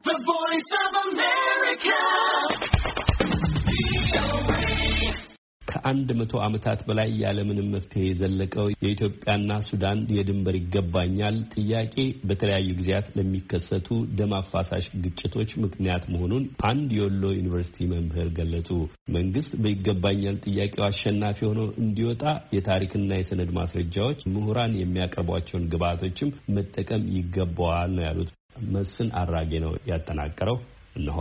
The Voice of America. ከአንድ 100 ዓመታት በላይ ያለምንም መፍትሄ የዘለቀው የኢትዮጵያና ሱዳን የድንበር ይገባኛል ጥያቄ በተለያዩ ጊዜያት ለሚከሰቱ ደም አፋሳሽ ግጭቶች ምክንያት መሆኑን አንድ የወሎ ዩኒቨርሲቲ መምህር ገለጹ። መንግስት በይገባኛል ጥያቄው አሸናፊ ሆኖ እንዲወጣ የታሪክና የሰነድ ማስረጃዎች ምሁራን የሚያቀርቧቸውን ግብዓቶችም መጠቀም ይገባዋል ነው ያሉት። መስፍን አራጌ ነው ያጠናቀረው። እነሆ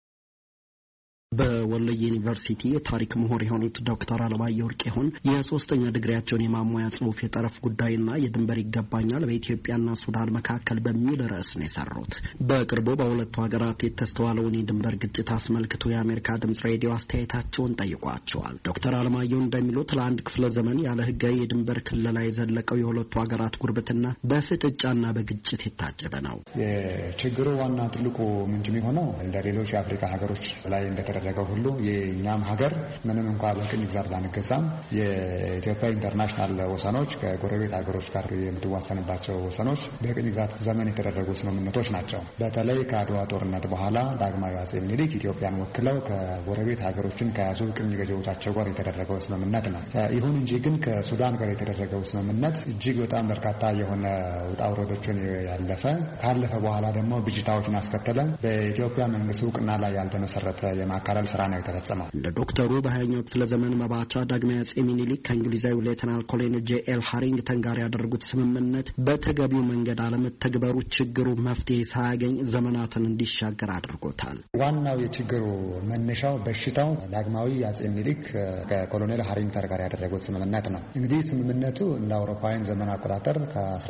በወሎ ዩኒቨርሲቲ የታሪክ ምሁር የሆኑት ዶክተር አለማየሁ ወርቅሁን የሶስተኛ ዲግሪያቸውን የማሟያ ጽሑፍ የጠረፍ ጉዳይና የድንበር ይገባኛል በኢትዮጵያና ሱዳን መካከል በሚል ርዕስ ነው የሰሩት። በቅርቡ በሁለቱ ሀገራት የተስተዋለውን የድንበር ግጭት አስመልክቶ የአሜሪካ ድምጽ ሬዲዮ አስተያየታቸውን ጠይቋቸዋል። ዶክተር አለማየሁ እንደሚሉት ለአንድ ክፍለ ዘመን ያለ ህጋዊ የድንበር ክልላ የዘለቀው የሁለቱ ሀገራት ጉርብትና በፍጥጫና በግጭት የታጀበ ነው። የችግሩ ዋና ትልቁ ምንጭ የሚሆነው እንደ ሌሎች የአፍሪካ ሀገሮች ላይ እንደተደረገው ሁሉ የኛም ሀገር ምንም እንኳን በቅኝ ግዛት ባንገዛም የኢትዮጵያ ኢንተርናሽናል ወሰኖች ከጎረቤት ሀገሮች ጋር የምትዋሰንባቸው ወሰኖች በቅኝ ግዛት ዘመን የተደረጉ ስምምነቶች ናቸው። በተለይ ከአድዋ ጦርነት በኋላ ዳግማዊ አጼ ምኒልክ ኢትዮጵያን ወክለው ከጎረቤት ሀገሮችን ከያዙ ቅኝ ገዢዎቻቸው ጋር የተደረገው ስምምነት ነው። ይሁን እንጂ ግን ከሱዳን ጋር የተደረገው ስምምነት እጅግ በጣም በርካታ የሆነ ውጣ ውረዶችን ያለፈ ካለፈ በኋላ ደግሞ ብጅታዎችን አስከተለ። በኢትዮጵያ መንግስት እውቅና ላይ ያልተመሰረተ የማካለል ስራ ነው የተፈጸመው። እንደ ዶክተሩ በ20ኛው ክፍለ ዘመን መባቻ ዳግማዊ አጼ ምኒልክ ከእንግሊዛዊ ሌተናል ኮሎኔል ጄኤል ሃሪንግተን ጋር ያደረጉት ስምምነት በተገቢው መንገድ አለመተግበሩ ችግሩ መፍትሄ ሳያገኝ ዘመናትን እንዲሻገር አድርጎታል። ዋናው የችግሩ መነሻው በሽታው ዳግማዊ አጼ ምኒልክ ከኮሎኔል ሃሪንግተን ጋር ያደረጉት ስምምነት ነው። እንግዲህ ስምምነቱ እንደ አውሮፓውያን ዘመን አቆጣጠር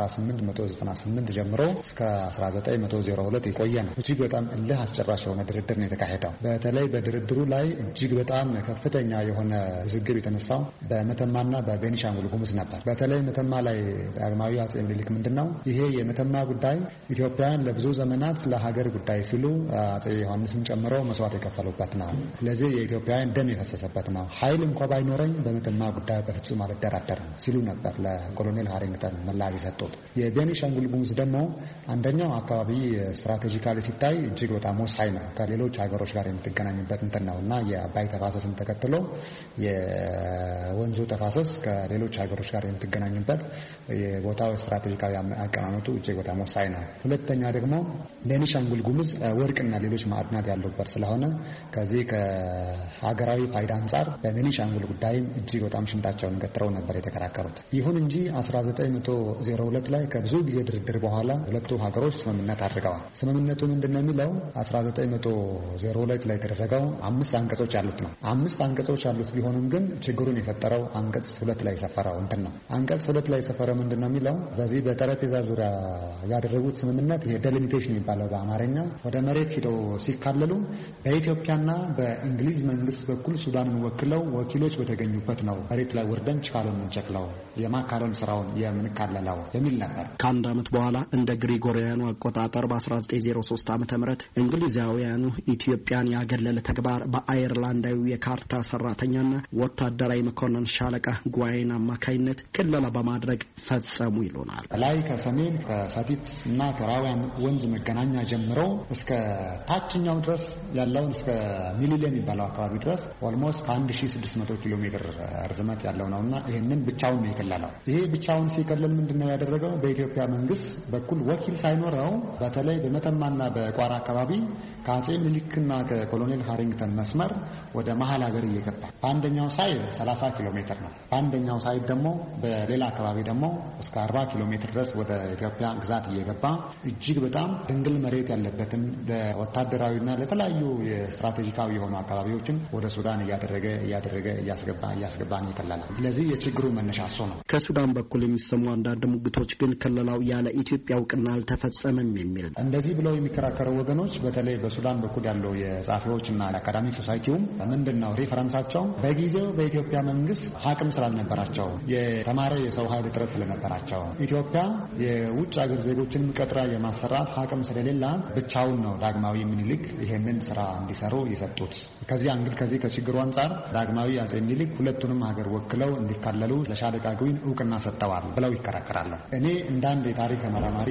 ከ1898 ጀምሮ እስከ 1902 የቆየ ነው። እጅግ በጣም እልህ አስጨራሽ የሆነ ድርድር ነው የተካሄደው። በተለይ በድርድሩ ላይ እጅግ በጣም ከፍተኛ የሆነ ውዝግብ የተነሳው በመተማና በቤኒሻንጉል ጉሙዝ ነበር። በተለይ መተማ ላይ ዳግማዊ አጼ ምኒልክ ምንድነው ይሄ የመተማ ጉዳይ ኢትዮጵያን ለብዙ ዘመናት ለሀገር ጉዳይ ሲሉ አጼ ዮሐንስን ጨምሮ መስዋዕት የከፈሉበት ነው። ስለዚህ የኢትዮጵያን ደም የፈሰሰበት ነው። ኃይል እንኳን ባይኖረኝ በመተማ ጉዳይ በፍጹም አልደራደርም ሲሉ ነበር ለኮሎኔል ሃሪንግተን ምላሽ የሰጡት። የቤኒሻንጉል ጉሙዝ ደግሞ አንደኛው አካባቢ ስትራቴጂካሊ ሲታይ እጅግ በጣም ወሳኝ ነው። ከሌሎች ሀገሮች ጋር የምትገናኝበት እንትን ነውና የአባይ ተፋሰስን ተከትሎ የወንዙ ተፋሰስ ከሌሎች ሀገሮች ጋር የምትገናኝበት የቦታው ስትራቴጂካዊ አቀማመጡ እጅግ በጣም ወሳኝ ነው። ሁለተኛ ደግሞ ቤኒሻንጉል ጉሙዝ ወርቅና ሌሎች ማዕድናት ያሉበት ስለሆነ ከዚህ ከሀገራዊ ፋይዳ አንጻር በቤኒሻንጉል ጉዳይም እጅግ በጣም ሽንጣቸውን ገትረው ነበር የተከራከሩት። ይሁን እንጂ 1902 ላይ ከብዙ ጊዜ ድርድር በኋላ ሁለቱ ሀገሮች ስምምነት አድርገዋል። ስምምነቱ ምንድነው የሚለው 1902 ላይ የተደረገው 5 አንቀጾች ያሉት ነው። 5 አንቀጾች ያሉት ቢሆንም ግን ችግሩን የፈጠረው አንቀጽ 2 ላይ ሰፈረው እንትን ነው። አንቀጽ 2 ላይ ሰፈረው ምንድነው የሚለው በዚህ በጠረጴዛ ዙሪያ ያደረጉት ስምምነት ይሄ ዴሊሚቴሽን የሚባለው በአማርኛ ወደ መሬት ሄደው ሲካለሉ በኢትዮጵያና በእንግሊዝ መንግስት በኩል ሱዳንን ወክለው ወኪሎች በተገኙበት ነው መሬት ላይ ወርደን ችካሎን እንጨክለው የማካለል ስራውን የምንካለለው የሚል ነበር። ከአንድ ዓመት በኋላ እንደ ግሪጎሪያኑ አቆጣጠር በ1903 ዓ.ም እንግሊዛውያኑ ኢትዮጵያን ያገለለ ተግባር በአየርላንዳዊ የካርታ ሰራተኛና ወታደራዊ መኮንን ሻለቃ ጓይን አማካይነት ክለላ በማድረግ ፈጸሙ ይሉናል። ላይ ከሰሜን ከሰቲት እና ከራውያን ወንዝ መገናኛ ጀምሮ እስከ ታችኛው ድረስ ያለውን እስከ ሚሊሊየን የሚባለው አካባቢ ድረስ ኦልሞስት ከ1600 ኪሎ ሜትር ርዝመት ያለው ነውና ይሄንን ብቻውን ነው የከለለው። ይሄ ብቻውን ሲከለል ምንድነው ያደረገው? በኢትዮጵያ መንግስት በኩል ወኪል ሳይኖረው በተለይ በመተማና በቋራ አካባቢ ከአጼ ምኒልክና ከኮሎኔል ሃሪንግተን መስመር ወደ መሀል ሀገር እየገባ በአንደኛው ሳይድ 30 ኪሎ ሜትር ነው። በአንደኛው ሳይድ ደግሞ በሌላ አካባቢ ደግሞ እስከ 40 ኪሎ ሜትር ድረስ ወደ ኢትዮጵያ ግዛት እየገባ እጅግ በጣም ድንግል መሬት ያለበትን ለወታደራዊና ለተለያዩ የስትራቴጂካዊ የሆኑ አካባቢዎችን ወደ ሱዳን እያደረገ እያስገባን ይከለላል። ስለዚህ የችግሩ መነሻ እሱ ነው። ከሱዳን በኩል የሚሰሙ አንዳንድ ሙግቶች ግን ክልላው ያለ ኢትዮጵያ እውቅና አልተፈጸመም የሚል እንደዚህ ብለው የሚከራከሩ ወገኖች በተለይ በሱዳን በኩል ያለው የጻፊዎችና አካዳሚክ ሶሳይቲውም ምንድነው ሪፈረንሳቸው በጊዜው በኢትዮጵያ መንግስት አቅም ስላልነበራቸው የተማረ የሰው ኃይል እጥረት ስለነበራቸው ኢትዮጵያ የውጭ ሀገር ዜጎችን ቀጥራ የማሰራት አቅም ስለሌላት ብቻውን ነው ዳግማዊ ምኒልክ ይሄንን ስራ እንዲሰሩ የሰጡት። ከዚህ አንግል ከዚህ ከችግሩ አንጻር ዳግማዊ አጼ ምኒልክ ሁለቱንም ሀገር ወክለው እንዲካለሉ ለሻለቃ ግዊን እውቅና ሰጥተዋል ብለው ይከራከራሉ። እኔ እንዳንድ የታሪክ ተመራማሪ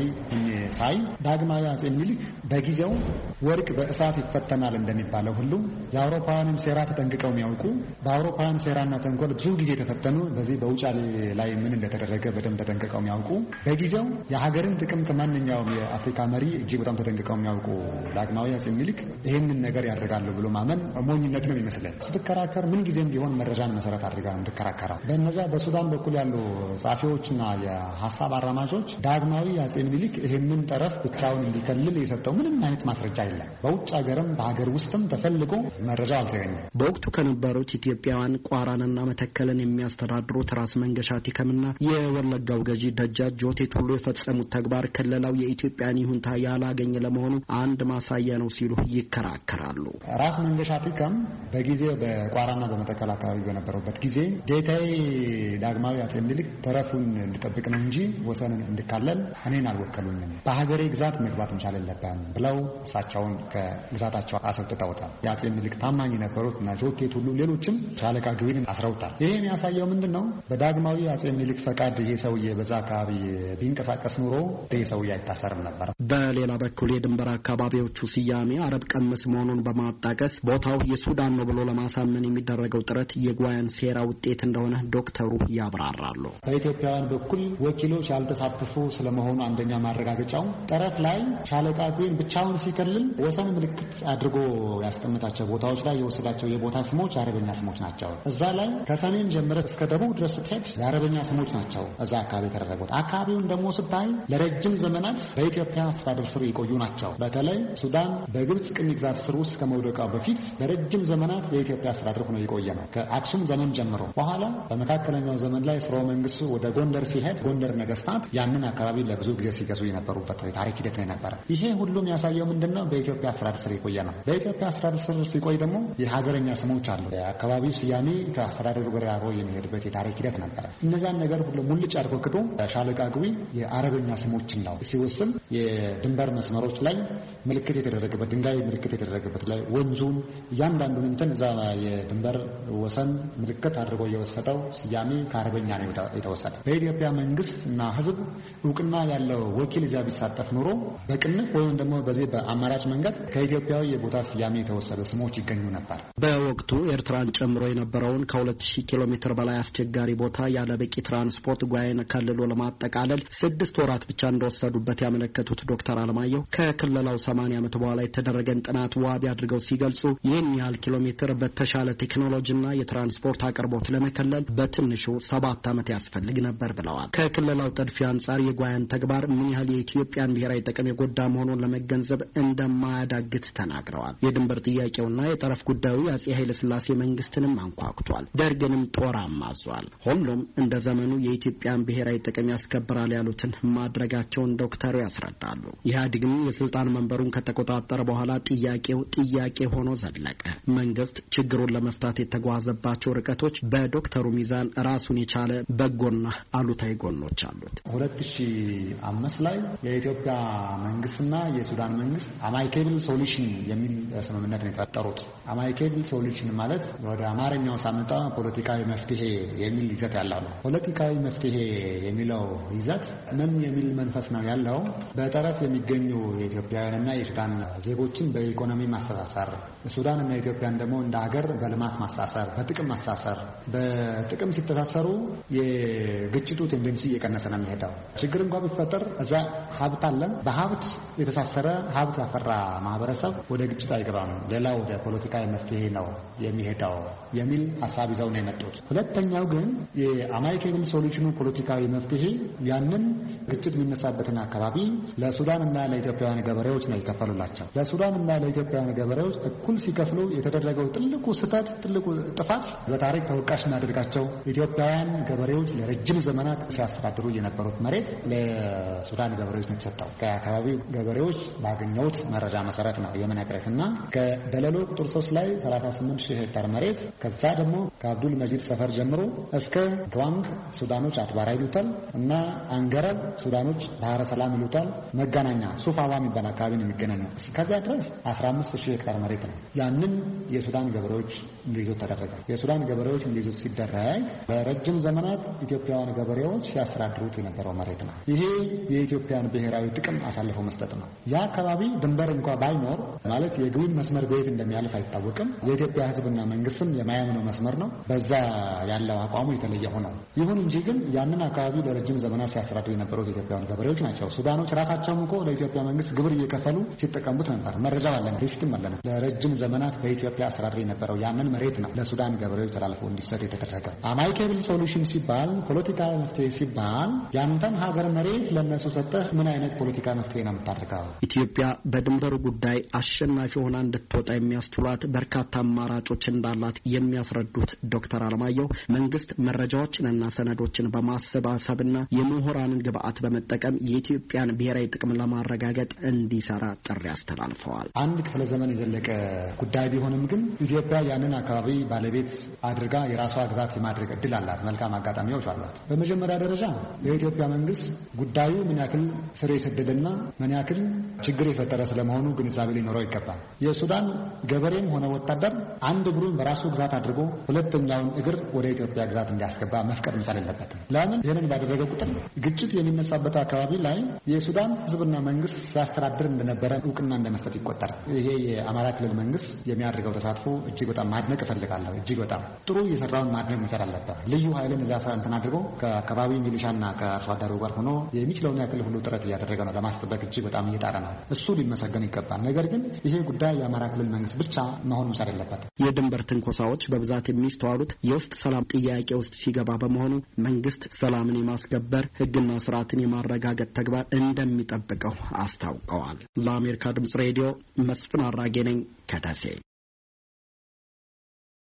ሳይ ዳግማዊ አጼ ምኒልክ በጊዜው ወርቅ በእሳት ይፈተናል እንደሚባለው ሁሉ የአውሮፓውያንን ሴራ ተጠንቅቀው የሚያውቁ በአውሮፓውያን ሴራና ተንኮል ብዙ ጊዜ የተፈተኑ በዚህ በውጫሌ ላይ ምን እንደተደረገ በደንብ ተጠንቅቀው የሚያውቁ በጊዜው የሀገርን ጥቅም ከማንኛውም የአፍሪካ መሪ እጅግ በጣም ተጠንቅቀው የሚያውቁ ዳግማዊ አጼ ምኒልክ ይህንን ነገር ያደርጋሉ ብሎ ማመን ሞኝነት ነው የሚመስለኝ። ስትከራከር ምን ጊዜም ቢሆን መረጃን መሰረት አድርጋ ነው የምትከራከረው። በእነዚያ በሱዳን በኩል ያሉ ጸሐፊዎችና የሀሳብ አራማጆች ዳግማዊ አጼ ምኒልክ ይህንን ጠረፍ ብቻውን እንዲከልል የሰጠው ምንም አይነት ማስረጃ የለም። በውጭ ሀገርም በሀገር ውስጥም ተፈልጎ መረጃው አልተገኘም። በወቅቱ ከነበሩት ኢትዮጵያውያን ቋራንና መተከልን የሚያስተዳድሩት ራስ መንገሻ ቲከምና የወለጋው ገዢ ደጃች ጆቴ ቱሉ የፈጸሙት ተግባር ክልላው የኢትዮጵያን ይሁንታ ያላገኘ ለመሆኑ አንድ ማሳያ ነው ሲሉ ይከራከራሉ። ራስ መንገሻ ቲከም በጊዜው በቋራና በመተከል አካባቢ በነበሩበት ጊዜ ጌታዬ ዳግማዊ አጼ ምኒልክ ተረፉን እንዲጠብቅ ነው እንጂ ወሰንን እንዲካለል እኔን አልወከሉኝም፣ በሀገሬ ግዛት መግባት መቻል የለብህም ብለው እሳቸውን ከግዛታቸው አስወጥተውታል። የአጼ ምኒልክ ታማኝ የነበሩት እና ጆቴ ቱሉ ሌሎችም ሻለቃ ግዊንን አስረውታል። ይሄ የሚያሳየው ምንድን ነው? በዳግማዊ አጼ ምኒልክ ፈቃድ ይሄ ሰውዬ በዛ አካባቢ ቢንቀሳቀስ ኑሮ ይሄ ሰውዬ አይታሰርም ነበር። በሌላ በኩል የድንበር አካባቢዎቹ ስያሜ አረብ ቀምስ መሆኑን በማጣቀስ ቦታው የሱዳን ነው ብሎ ለማሳመን የሚደረገው ጥረት የጓያን ሴራ ውጤት እንደሆነ ዶክተሩ ያብራራሉ። በኢትዮጵያውያን በኩል ወኪሎች ያልተሳተፉ ስለመሆኑ አንደኛ ማረጋገጫው ጠረፍ ላይ ሻለቃ ግዊን ብቻውን ሲከልል ወሰን ምልክት አድርጎ ያስቀምጣቸው ቦታዎች ላይ የወሰዳቸው የቦታ ስሞች የአረበኛ ስሞች ናቸው። እዛ ላይ ከሰሜን ጀምረ እስከ ደቡብ ድረስ ስትሄድ የአረበኛ ስሞች ናቸው እዛ አካባቢ የተደረጉት። አካባቢውን ደግሞ ስታይ ለረጅም ዘመናት በኢትዮጵያ አስተዳደር ስር የቆዩ ናቸው። በተለይ ሱዳን በግብጽ ቅኝ ግዛት ስር ውስጥ ከመውደቃው በፊት ለረጅም ዘመናት የኢትዮጵያ አስተዳደር ሆኖ የቆየ ነው ከአክሱም ዘመን ጀምሮ። በኋላ በመካከለኛው ዘመን ላይ ስርወ መንግስቱ ወደ ጎንደር ሲሄድ ጎንደር ነገስታት ያንን አካባቢ ለብዙ ጊዜ ሲገዙ የነበሩበት የታሪክ ሂደት ነው የነበረ። ይሄ ሁሉም ያሳየው ምንድነው? በኢትዮጵያ አስተዳደር ስር የቆየ ነው። በኢትዮጵያ አስተዳደር ስር ሲቆይ ደግሞ የሀገረኛ ስሞች አሉ። የአካባቢው ስያሜ ከአስተዳደሩ ጋር አብሮ የሚሄድበት የታሪክ ሂደት ነበረ። እነዛን ነገር ሁሉ ሙልጭ አድርጎ ክዶ ሻለቃ ግዊ የአረበኛ ስሞችን ነው ሲወስን የድንበር መስመሮች ላይ ምልክት የተደረገበት ድንጋይ ምልክት የተደረገበት ላይ ወንዙን እያንዳንዱን እንትን እዛ የድንበር ወሰን ምልክት አድርጎ የወሰደው ስያሜ ከአረበኛ ነው የተወሰደ። በኢትዮጵያ መንግስት እና ህዝብ እውቅና ያለው ወኪል እዚያ ቢሳተፍ ኑሮ በቅንፍ ወይም ደግሞ በዚህ በአማራጭ መንገድ ከኢትዮጵያዊ የቦታ ስያሜ የተወሰደ ስሞች ይገኙ ነበር። በወቅቱ ኤርትራን ጨምሮ የነበረውን ከ2000 ኪሎ ሜትር በላይ አስቸጋሪ ቦታ ያለ በቂ ትራንስፖርት ጓይን ከልሎ ለማጠቃለል 6 ወራት ብቻ እንደወሰዱበት ያመለከቱት ዶክተር አለማየሁ ከክልላው 80 ዓመት በኋላ የተደረገን ጥናት ዋቢ አድርገው ሲገልጹ ይህን ያህል ኪሎ ሜትር በተሻለ ቴክኖሎጂና የትራንስፖርት አቅርቦት ለመከለል በትንሹ 7 ዓመት ያስፈልግ ነበር ብለዋል። ከክልላው ጥድፊያ አንጻር የጓያን ተግባር ምን ያህል የኢትዮጵያን ብሔራዊ ጥቅም የጎዳ መሆኑን ለመገንዘብ እንደማያዳግት ተናግረዋል። የድንበር ጥያቄውና የጠረፍ ጉዳዩ የአጼ ኃይለ ሥላሴ መንግስትንም አንኳኩቷል። ደርግንም ጦር አማዟል። ሁሉም እንደ ዘመኑ የኢትዮጵያን ብሔራዊ ጥቅም ያስከብራል ያሉትን ማድረጋቸውን ዶክተሩ ያስረዳሉ። ኢህአዴግም የስልጣን መንበሩን ከተቆጣጠረ በኋላ ጥያቄው ጥያቄ ሆኖ ዘለቀ። መንግስት ችግሩን ለመፍታት የተጓዘባቸው ርቀቶች በዶክተሩ ሚዛን ራሱን የቻለ በጎና አሉታዊ ጎኖች አሉት። 2005 ላይ የኢትዮጵያ መንግስትና የሱዳን መንግስት አማይኬብል ሶሉሽን የሚል ስምምነት ነው የተፈጠሩት። አማይኬብል ሶሉሽን ማለት ወደ አማርኛው ሳመጣ ፖለቲካዊ መፍትሄ የሚል ይዘት ያለው ነው። ፖለቲካዊ መፍትሄ የሚለው ይዘት ምን የሚል መንፈስ ነው ያለው? በጠረፍ የሚገኙ የኢትዮጵያውያንና የሱዳን ዜጎችን በኢኮኖሚ ማስተሳሰር፣ ሱዳንና ኢትዮጵያን ደግሞ እንደ ሀገር በልማት ማስተሳሰር፣ በጥቅም ማስተሳሰር። በጥቅም ሲተሳሰሩ የግጭቱ ቴንደንሲ እየቀነሰ ነው የሚሄደው። ችግር እንኳን ቢፈጠር እዛ ሀብት አለ። በሀብት የተሳሰረ ሀብት ያፈራ ማህበረሰብ ወደ ግጭት አይገባም። ሌላ ወደ ፖለቲካዊ መፍትሄ ነው የሚሄደው የሚል ሀሳብ ይዘው ነው የመጡት። ሁለተኛው ግን የአማይኬብል ሶሉሽኑ ፖለቲካዊ መፍትሄ ያንን ግጭት የሚነሳበትን አካባቢ ለሱዳንና ለኢትዮጵያውያን ገበሬዎች ነው ይከፈሉላቸው። ለሱዳንና ለኢትዮጵያውያን ገበሬዎች እኩል ሲከፍሉ የተደረገው ትልቁ ስህተት፣ ትልቁ ጥፋት በታሪክ ተወቃሽ እናደርጋቸው ኢትዮጵያውያን ገበሬዎች ለረጅም ዘመናት ሲያስተዳድሩ የነበሩት መሬት ለሱዳን ገበሬዎች ነው የተሰጠው። ከአካባቢው ገበሬዎች ባገኘሁት መረጃ መሰረት ነው የምነግርህና ከደለሎ ቁጥር 3 ላይ 38,000 ሄክታር መሬት ከዛ ደግሞ ከአብዱል መጂድ ሰፈር ጀምሮ እስከ ግዋንግ ሱዳኖች አትባራ ይሉታል እና አንገረብ ሱዳኖች ባህረ ሰላም ይሉታል። መገናኛ ሱፋዋ የሚባል አካባቢ ነው የሚገናኘው። ከዚያ ድረስ 15,000 ሄክታር መሬት ነው። ያንን ያንን የሱዳን ገበሬዎች እንዲይዙት ተደረገ። የሱዳን ገበሬዎች እንዲይዙት ሲደረግ ለረጅም ዘመናት ኢትዮጵያውያን ገበሬዎች ሲያስተዳድሩት የነበረው መሬት ነው። ይሄ የኢትዮጵያን ብሔራዊ ጥቅም አሳልፈው መስጠት ነው። ያ አካባቢ ድንበር እንኳ ባይኖር ማለት የግዊን መስመር በየት እንደሚያልፍ አይታወቅም። የኢትዮጵያ ሕዝብና መንግስትም የማያምነው መስመር ነው። በዛ ያለው አቋሙ የተለየ ሆነው ይሁን እንጂ ግን ያንን አካባቢ ለረጅም ዘመናት ሲያስተዳድሩ የነበሩት ኢትዮጵያውያን ገበሬዎች ናቸው። ሱዳኖች ራሳቸውም እኮ ለኢትዮጵያ መንግስት ግብር እየከፈሉ ሲጠቀሙት ነበር። መረጃ አለን፣ ሪሲትም አለን። ለረጅም ዘመናት በኢትዮጵያ አስተዳድር የነበረው ያንን መሬት ነው ለሱዳን ገበሬዎች ተላልፎ እንዲሰጥ የተደረገ። አማይኬብል ሶሉሽን ሲባል ፖለቲካዊ መፍትሄ ሲባል ያንተን ሀገር መሬት ለነሱ ሰጠህ ምን አይነት ፖለቲካ መፍትሄ ነው የምታደርገው? ኢትዮጵያ በድንበሩ ጉዳይ አሸናፊ ሆና እንድትወጣ የሚያስችሏት በርካታ አማራጮች እንዳላት የሚያስረዱት ዶክተር አለማየሁ መንግስት መረጃዎችንና ሰነዶችን በማሰባሰብና የምሁራንን ግብአት በመጠቀም የኢትዮጵያን ብሔራዊ ጥቅም ለማረጋገጥ እንዲሰራ ጥሪ አስተላልፈዋል። አንድ ክፍለ ዘመን የዘለቀ ጉዳይ ቢሆንም ግን ኢትዮጵያ ያንን አካባቢ ባለቤት አድርጋ የራሷ ግዛት የማድረግ እድል አላት። መልካም አጋጣሚዎች አሏት። በመጀመሪያ ደረጃ የኢትዮጵያ መንግስት ጉዳዩ ምን ያክል ስር የሰደደና ምን ያክል ችግር የፈጠረ ስለመሆኑ ግንዛቤ ሊኖረው ይገባል። የሱዳን ገበሬም ሆነ ወታደር አንድ እግሩን በራሱ ግዛት አድርጎ ሁለተኛውን እግር ወደ ኢትዮጵያ ግዛት እንዲያስገባ መፍቀድ መቻል የለበትም። ለምን? ይህንን ባደረገ ቁጥር ግጭት የሚነሳበት አካባቢ ላይ የሱዳን ህዝብና መንግስት ሲያስተዳድር እንደነበረ እውቅና እንደመስጠት ይቆጠራል። ይሄ የአማራ ክልል መንግስት የሚያደርገው ተሳትፎ እጅግ በጣም ማድነቅ እፈልጋለሁ። እጅግ በጣም ጥሩ እየሰራውን ማድነቅ መቻል አለበት። ልዩ ኃይልን እዛ እንትን አድርጎ ከአካባቢ ሚሊሻና ከአርሶ አደሩ ጋር ሆኖ የሚችለውን ያክል ሁሉ ጥረት እያደረገ ነው። ለማስጠበቅ እጅግ በጣም እየጣረ ነው። እሱ ሊመሰገን ይገባል። ነገር ግን ይሄ ጉዳይ የአማራ ክልል መንግስት ብቻ መሆን መቻል የለበትም። የድንበር ትንኮሳዎች በብዛት የሚስተዋሉት የውስጥ ሰላም ጥያቄ ውስጥ ሲገባ በመሆኑ መንግስት ሰላምን የማስከበር ህግና ስርዓትን የማረጋገጥ ተግባር እንደሚጠብቀው አስታውቀዋል። ለአሜሪካ ድምጽ ሬዲዮ መስፍን አራጌ ነኝ ከደሴ።